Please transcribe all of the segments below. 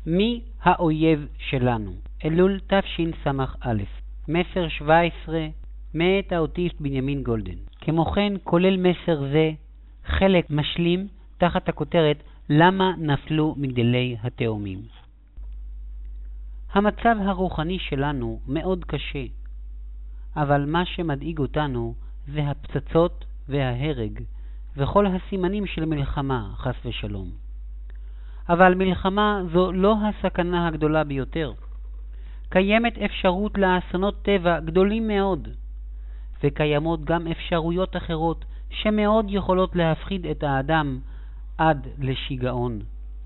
מי האויב שלנו? אלול תשס"א. מסר 17 מאת האוטיסט בנימין גולדן. כמו כן כולל מסר זה חלק משלים תחת הכותרת למה נפלו מגדלי התאומים. המצב הרוחני שלנו מאוד קשה, אבל מה שמדאיג אותנו זה הפצצות וההרג וכל הסימנים של מלחמה, חס ושלום. אבל מלחמה זו לא הסכנה הגדולה ביותר. קיימת אפשרות לאסונות טבע גדולים מאוד, וקיימות גם אפשרויות אחרות שמאוד יכולות להפחיד את האדם עד לשיגעון.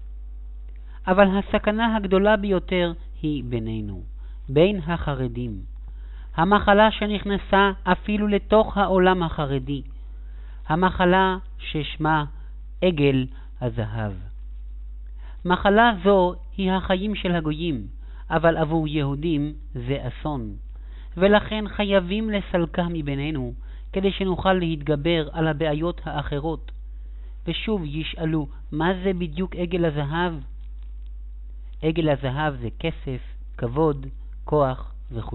אבל הסכנה הגדולה ביותר היא בינינו, בין החרדים. המחלה שנכנסה אפילו לתוך העולם החרדי, המחלה ששמה עגל הזהב. מחלה זו היא החיים של הגויים, אבל עבור יהודים זה אסון, ולכן חייבים לסלקה מבינינו כדי שנוכל להתגבר על הבעיות האחרות. ושוב ישאלו, מה זה בדיוק עגל הזהב? עגל הזהב זה כסף, כבוד, כוח וכו'.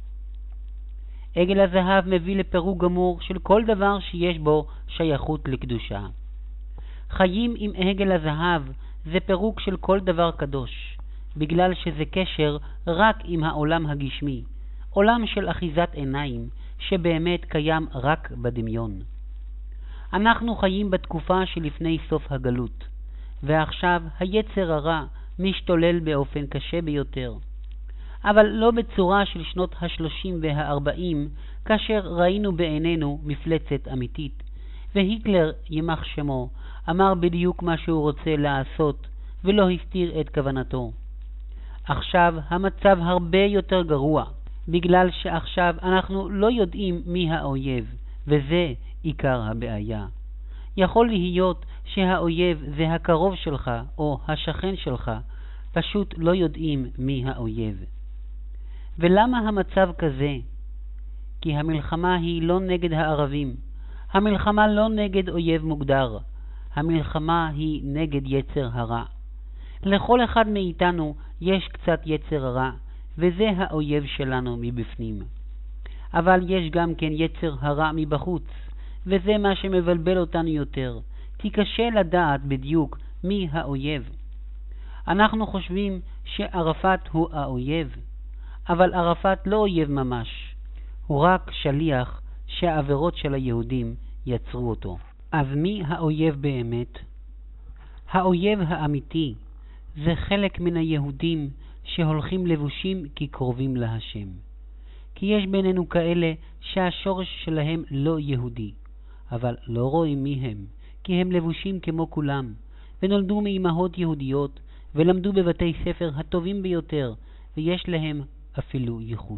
עגל הזהב מביא לפירוק גמור של כל דבר שיש בו שייכות לקדושה. חיים עם עגל הזהב זה פירוק של כל דבר קדוש, בגלל שזה קשר רק עם העולם הגשמי, עולם של אחיזת עיניים שבאמת קיים רק בדמיון. אנחנו חיים בתקופה שלפני סוף הגלות, ועכשיו היצר הרע משתולל באופן קשה ביותר. אבל לא בצורה של שנות ה-30 וה-40, כאשר ראינו בעינינו מפלצת אמיתית, והיטלר ימח שמו אמר בדיוק מה שהוא רוצה לעשות ולא הסתיר את כוונתו. עכשיו המצב הרבה יותר גרוע, בגלל שעכשיו אנחנו לא יודעים מי האויב, וזה עיקר הבעיה. יכול להיות שהאויב זה הקרוב שלך או השכן שלך, פשוט לא יודעים מי האויב. ולמה המצב כזה? כי המלחמה היא לא נגד הערבים, המלחמה לא נגד אויב מוגדר, המלחמה היא נגד יצר הרע. לכל אחד מאיתנו יש קצת יצר הרע, וזה האויב שלנו מבפנים. אבל יש גם כן יצר הרע מבחוץ, וזה מה שמבלבל אותנו יותר, כי קשה לדעת בדיוק מי האויב. אנחנו חושבים שערפאת הוא האויב, אבל ערפאת לא אויב ממש, הוא רק שליח שהעבירות של היהודים יצרו אותו. אז מי האויב באמת? האויב האמיתי זה חלק מן היהודים שהולכים לבושים כקרובים להשם. כי יש בינינו כאלה שהשורש שלהם לא יהודי, אבל לא רואים מי הם, כי הם לבושים כמו כולם, ונולדו מאימהות יהודיות, ולמדו בבתי ספר הטובים ביותר, ויש להם אפילו ייחוס.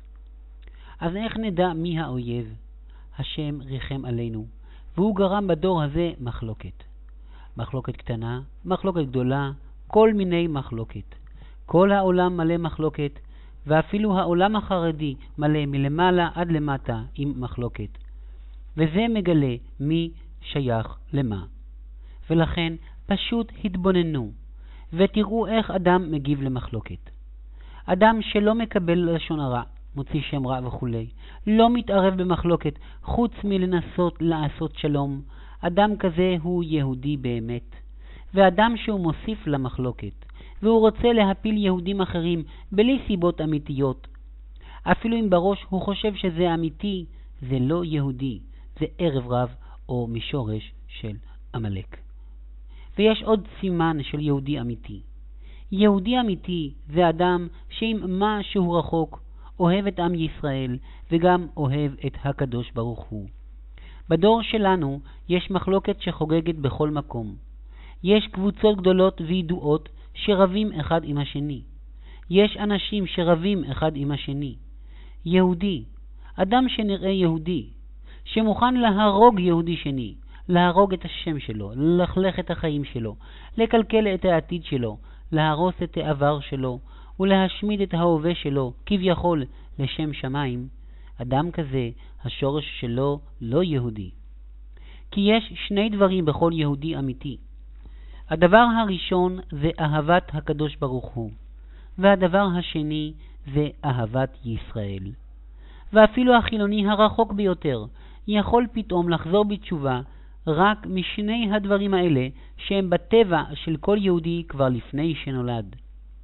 אז איך נדע מי האויב? השם ריחם עלינו, והוא גרם בדור הזה מחלוקת. מחלוקת קטנה, מחלוקת גדולה, כל מיני מחלוקת. כל העולם מלא מחלוקת, ואפילו העולם החרדי מלא מלמעלה עד למטה עם מחלוקת. וזה מגלה מי שייך למה. ולכן פשוט התבוננו, ותראו איך אדם מגיב למחלוקת. אדם שלא מקבל לשון הרע, מוציא שם רע וכו', לא מתערב במחלוקת חוץ מלנסות לעשות שלום, אדם כזה הוא יהודי באמת. ואדם שהוא מוסיף למחלוקת, והוא רוצה להפיל יהודים אחרים בלי סיבות אמיתיות, אפילו אם בראש הוא חושב שזה אמיתי, זה לא יהודי, זה ערב רב או משורש של עמלק. ויש עוד סימן של יהודי אמיתי. יהודי אמיתי זה אדם שעם מה שהוא רחוק אוהב את עם ישראל וגם אוהב את הקדוש ברוך הוא. בדור שלנו יש מחלוקת שחוגגת בכל מקום. יש קבוצות גדולות וידועות שרבים אחד עם השני. יש אנשים שרבים אחד עם השני. יהודי, אדם שנראה יהודי, שמוכן להרוג יהודי שני, להרוג את השם שלו, ללכלך את החיים שלו, לקלקל את העתיד שלו, להרוס את העבר שלו, ולהשמיד את ההווה שלו, כביכול לשם שמיים, אדם כזה, השורש שלו לא יהודי. כי יש שני דברים בכל יהודי אמיתי. הדבר הראשון זה אהבת הקדוש ברוך הוא, והדבר השני זה אהבת ישראל. ואפילו החילוני הרחוק ביותר יכול פתאום לחזור בתשובה רק משני הדברים האלה שהם בטבע של כל יהודי כבר לפני שנולד.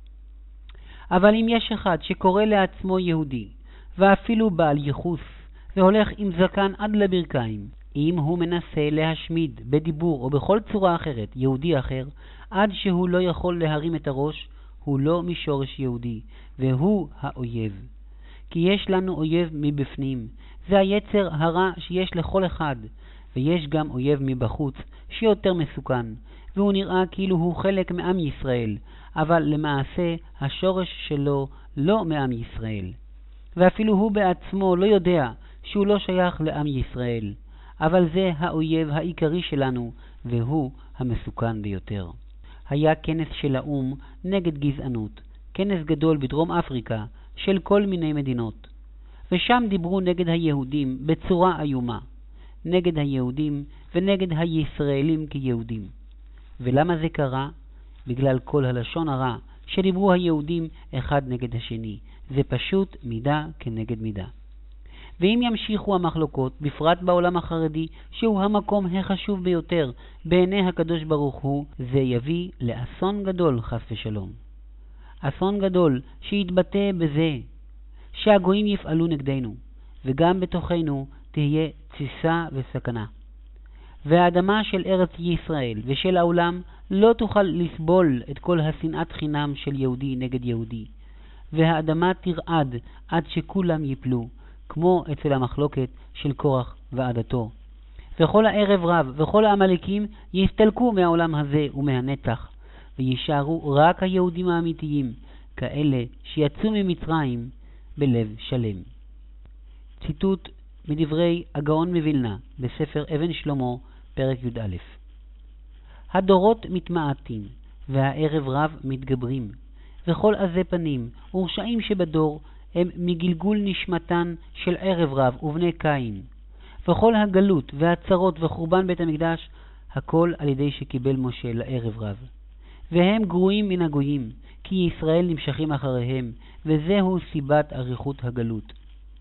אבל אם יש אחד שקורא לעצמו יהודי, ואפילו בעל ייחוס, והולך עם זקן עד לברכיים, אם הוא מנסה להשמיד בדיבור או בכל צורה אחרת יהודי אחר, עד שהוא לא יכול להרים את הראש, הוא לא משורש יהודי, והוא האויב. כי יש לנו אויב מבפנים, זה היצר הרע שיש לכל אחד, ויש גם אויב מבחוץ שיותר מסוכן, והוא נראה כאילו הוא חלק מעם ישראל, אבל למעשה השורש שלו לא מעם ישראל. ואפילו הוא בעצמו לא יודע שהוא לא שייך לעם ישראל, אבל זה האויב העיקרי שלנו, והוא המסוכן ביותר. היה כנס של האום נגד גזענות, כנס גדול בדרום אפריקה של כל מיני מדינות, ושם דיברו נגד היהודים בצורה איומה, נגד היהודים ונגד הישראלים כיהודים. ולמה זה קרה? בגלל כל הלשון הרע שדיברו היהודים אחד נגד השני. זה פשוט מידה כנגד מידה. ואם ימשיכו המחלוקות, בפרט בעולם החרדי, שהוא המקום החשוב ביותר בעיני הקדוש ברוך הוא, זה יביא לאסון גדול חס ושלום. אסון גדול שיתבטא בזה שהגויים יפעלו נגדנו, וגם בתוכנו תהיה תסיסה וסכנה. והאדמה של ארץ ישראל ושל העולם לא תוכל לסבול את כל השנאת חינם של יהודי נגד יהודי, והאדמה תרעד עד שכולם יפלו, כמו אצל המחלוקת של קורח ועדתו. וכל הערב רב וכל העמלקים יסתלקו מהעולם הזה ומהנצח, וישארו רק היהודים האמיתיים, כאלה שיצאו ממצרים בלב שלם. ציטוט מדברי הגאון מווילנה בספר אבן שלמה, פרק י"א. הדורות מתמעטים, והערב רב מתגברים, וכל עזי פנים ורשעים שבדור הם מגלגול נשמתן של ערב רב ובני קין, וכל הגלות והצרות וחורבן בית המקדש, הכל על ידי שקיבל משה לערב רב. והם גרועים מן הגויים, כי ישראל נמשכים אחריהם, וזהו סיבת אריכות הגלות.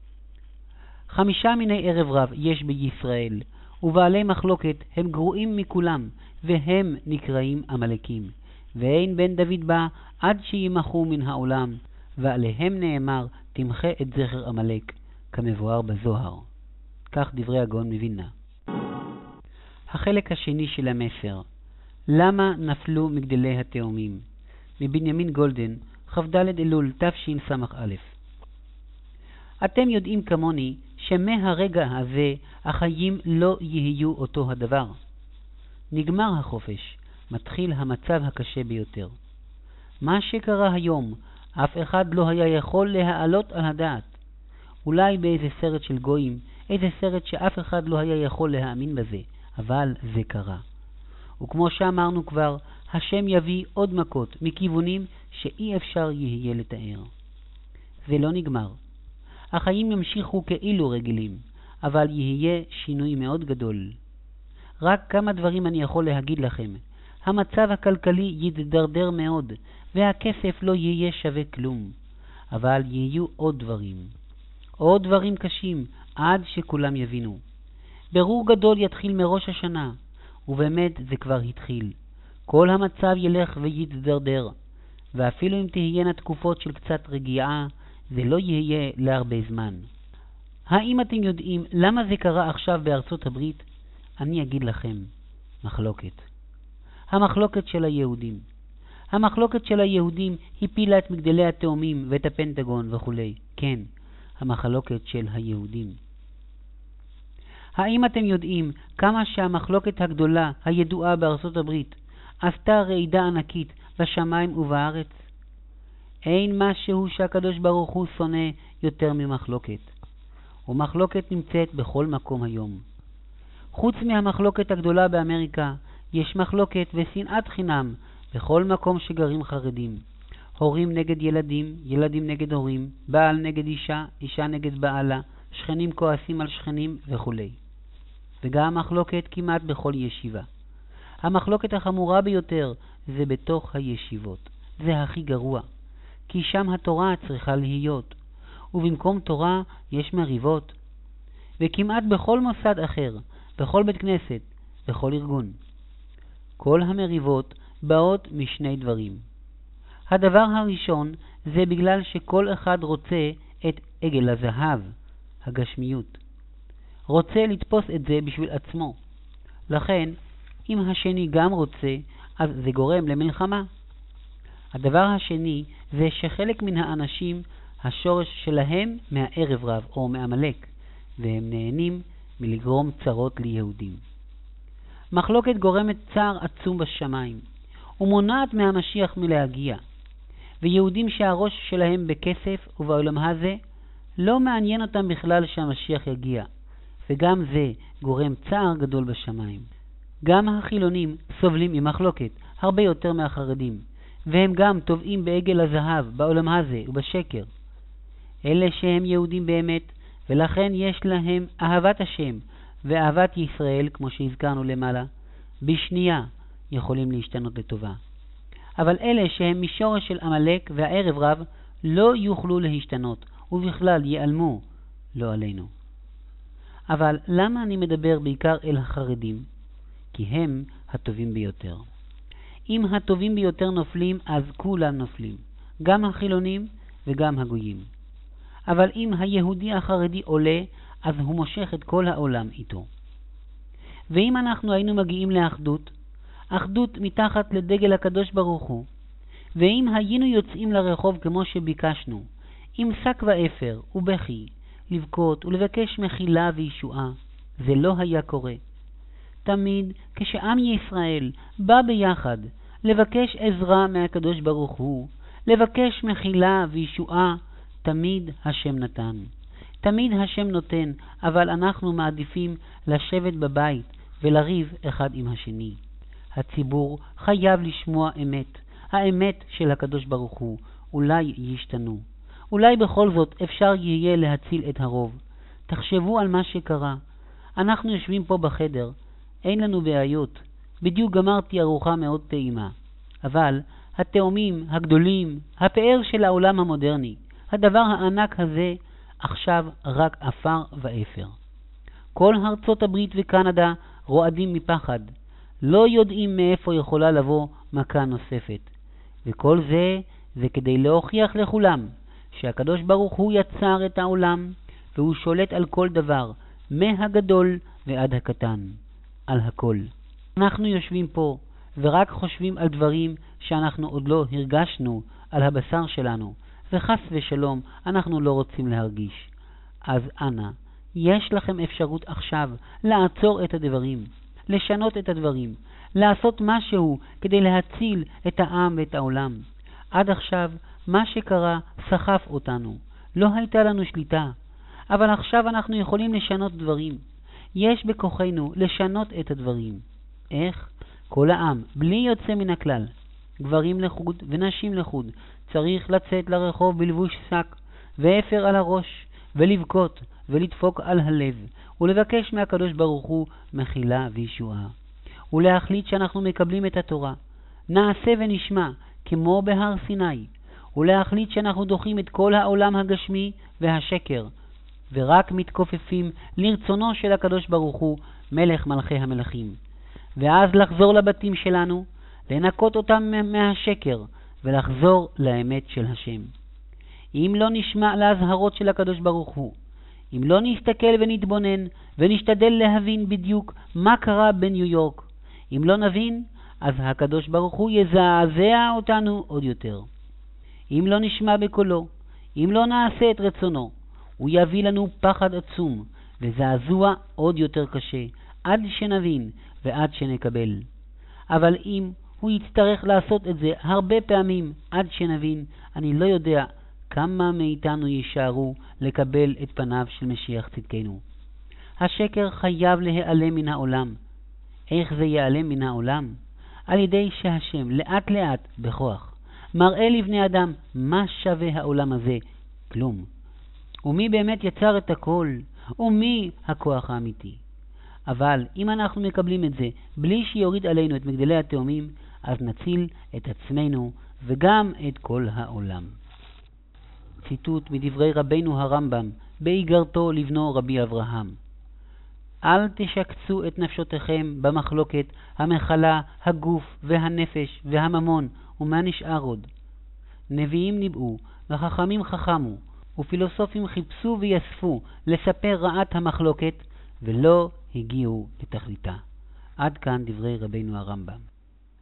5 מיני ערב רב יש בישראל, ובעלי מחלוקת הם גרועים מכולם, והם נקראים עמלקים. ואין בן דוד בא עד שימחו מן העולם, ועליהם נאמר תמחה את זכר עמלק, כמבואר בזוהר. כך דברי הגאון מווילנה. החלק השני של המסר, למה נפלו מגדלי התאומים? מבנימין גולדן, כ"ד אלול תשס"א. אתם יודעים כמוני שמהרגע הזה החיים לא יהיו אותו הדבר. נגמר החופש, מתחיל המצב הקשה ביותר. מה שקרה היום, אף אחד לא היה יכול להעלות על הדעת. אולי באיזה סרט של גויים, איזה סרט שאף אחד לא היה יכול להאמין בזה, אבל זה קרה. וכמו שאמרנו כבר, השם יביא עוד מכות מכיוונים שאי אפשר יהיה לתאר. זה לא נגמר. החיים ימשיכו כאילו רגילים, אבל יהיה שינוי מאוד גדול. רק כמה דברים אני יכול להגיד לכם. המצב הכלכלי יתדרדר מאוד, והכסף לא יהיה שווה כלום. אבל יהיו עוד דברים קשים, עד שכולם יבינו. ברור גדול יתחיל מראש השנה, ובאמת זה כבר התחיל. כל המצב ילך ויתדרדר, ואפילו אם תהיינה תקופות של קצת רגיעה, זה לא יהיה להרבה זמן. האם אתם יודעים למה זה קרה עכשיו בארצות הברית? אני אגיד לכם, מחלוקת. המחלוקת של היהודים. המחלוקת של היהודים הפילה את מגדלי התאומים ואת הפנטגון וכו'. כן, המחלוקת של היהודים. האם אתם יודעים כמה שהמחלוקת הגדולה הידועה בארצות הברית עשתה רעידה ענקית בשמיים ובארץ? אין משהו שהקדוש ברוך הוא שונא יותר ממחלוקת. ומחלוקת נמצאת בכל מקום היום. חוץ מהמחלוקת הגדולה באמריקה, יש מחלוקת ושנאת חינם בכל מקום שגרים חרדים. הורים נגד ילדים, ילדים נגד הורים, בעל נגד אישה, אישה נגד בעלה, שכנים כועסים על שכנים וכו'. וגם מחלוקת כמעט בכל ישיבה. המחלוקת החמורה ביותר זה בתוך הישיבות. זה הכי גרוע, כי שם התורה צריכה להיות, ובמקום תורה יש מריבות, וכמעט בכל מוסד אחר, בכל בית כנסת, בכל ארגון. כל המריבות באות משני דברים. הדבר הראשון זה בגלל שכל אחד רוצה את עגל הזהב, הגשמיות. רוצה לתפוס את זה בשביל עצמו. לכן, אם השני גם רוצה, אז זה גורם למלחמה. הדבר השני זה שחלק מן האנשים השורש שלהם מהערב רב או מעמלק, והם נהנים מלגרום צרות ליהודים. מחלוקת גורמת צער עצום בשמיים, ומונעת מהמשיח מלהגיע. ויהודים שהראש שלהם בכסף ובעולם הזה, לא מעניין אותם בכלל שהמשיח יגיע, וגם זה גורם צער גדול בשמיים. גם החילונים סובלים ממחלוקת הרבה יותר מהחרדים, והם גם טובעים בעגל הזהב בעולם הזה ובשקר. אלה שהם יהודים באמת, ולכן יש להם אהבת השם ואהבת ישראל, כמו שהזכרנו למעלה, בשנייה יכולים להשתנות לטובה. אבל אלה שהם משורש של עמלק והערב רב לא יוכלו להשתנות, ובכלל ייעלמו, לא עלינו. אבל למה אני מדבר בעיקר אל החרדים? כי הם הטובים ביותר. אם הטובים ביותר נופלים, אז כולם נופלים, גם החילונים וגם הגויים. אבל אם היהודי החרדי עולה, אז הוא מושך את כל העולם איתו. ואם אנחנו היינו מגיעים לאחדות, אחדות מתחת לדגל הקדוש ברוך הוא, ואם היינו יוצאים לרחוב כמו שביקשנו, עם שק ואפר ובכי, לבכות ולבקש מחילה וישועה, זה לא היה קורה. תמיד כשעם ישראל בא ביחד לבקש עזרה מהקדוש ברוך הוא, לבקש מחילה וישועה, תמיד השם נתן. תמיד השם נותן, אבל אנחנו מעדיפים לשבת בבית ולריב אחד עם השני. הציבור חייב לשמוע אמת, האמת של הקדוש ברוך הוא. אולי ישתנו. אולי בכל זאת אפשר יהיה להציל את הרוב. תחשבו על מה שקרה. אנחנו יושבים פה בחדר, אין לנו בעיות. בדיוק גמרתי ארוחה מאוד טעימה. אבל התאומים הגדולים, הפאר של העולם המודרני, הדבר הענק הזה, עכשיו רק אפר ואפר. כל ארצות הברית וקנדה רועדים מפחד. לא יודעים מאיפה יכולה לבוא מכה נוספת. וכל זה כדי להוכיח לכולם שהקדוש ברוך הוא יצר את העולם, והוא שולט על כל דבר, מהגדול ועד הקטן, על הכל. אנחנו יושבים פה ורק חושבים על דברים שאנחנו עוד לא הרגשנו על הבשר שלנו, וחס ושלום אנחנו לא רוצים להרגיש. אז אנא, יש לכם אפשרות עכשיו לעצור את הדברים, לשנות את הדברים, לעשות משהו כדי להציל את העם ואת העולם. עד עכשיו מה שקרה סחף אותנו, לא הייתה לנו שליטה, אבל עכשיו אנחנו יכולים לשנות דברים. יש בכוחנו לשנות את הדברים. איך? כל העם, בלי יוצא מן הכלל, גברים לחוד ונשים לחוד, צריך לצאת לרחוב בלבוש שק ואפר על הראש, ולבכות ולדפוק על הלב, ולבקש מהקדוש ברוך הוא מחילה וישועה, ולהחליט שאנחנו מקבלים את התורה, נעשה ונשמע כמו בהר סיני, ולהחליט שאנחנו דוחים את כל העולם הגשמי והשקר, ורק מתכופפים לרצונו של הקדוש ברוך הוא, מלך מלכי המלכים. ואז לחזור לבתים שלנו, לנקות אותם מהשקר, ולחזור לאמת של השם. אם לא נשמע להזהרות של הקדוש ברוך הוא, אם לא נסתכל ונתבונן ונשתדל להבין בדיוק מה קרה בניו יורק, אם לא נבין, אז הקדוש ברוך הוא יזעזע אותנו עוד יותר. אם לא נשמע בקולו, אם לא נעשה את רצונו, הוא יביא לנו פחד עצום וזעזוע עוד יותר קשה, עד שנבין ועד שנקבל. אבל אם הוא יצטרך לעשות את זה הרבה פעמים עד שנבין, אני לא יודע כמה מאיתנו יישארו לקבל את פניו של משיח צדקנו. השקר חייב להיעלם מן העולם. איך זה ייעלם מן העולם? על ידי שהשם לאט לאט בכוח מראה לבני אדם מה שווה העולם הזה. כלום. ומי באמת יצר את הכל? ומי הכוח האמיתי? אבל אם אנחנו מקבלים את זה בלי שיוריד עלינו את מגדלי התאומים, אז נציל את עצמנו וגם את כל העולם. ציטוט מדברי רבינו הרמב"ם באיגרתו לבנו רבי אברהם. אל תשקצו את נפשותיכם במחלוקת המחלה, הגוף והנפש והממון, ומה נשאר עוד? נביאים ניבאו וחכמים חכמו, ופילוסופים חיפשו ויספו לספר רעת המחלוקת, ולא הגיעו לתכליתה. עד כאן דברי רבינו הרמב"ם.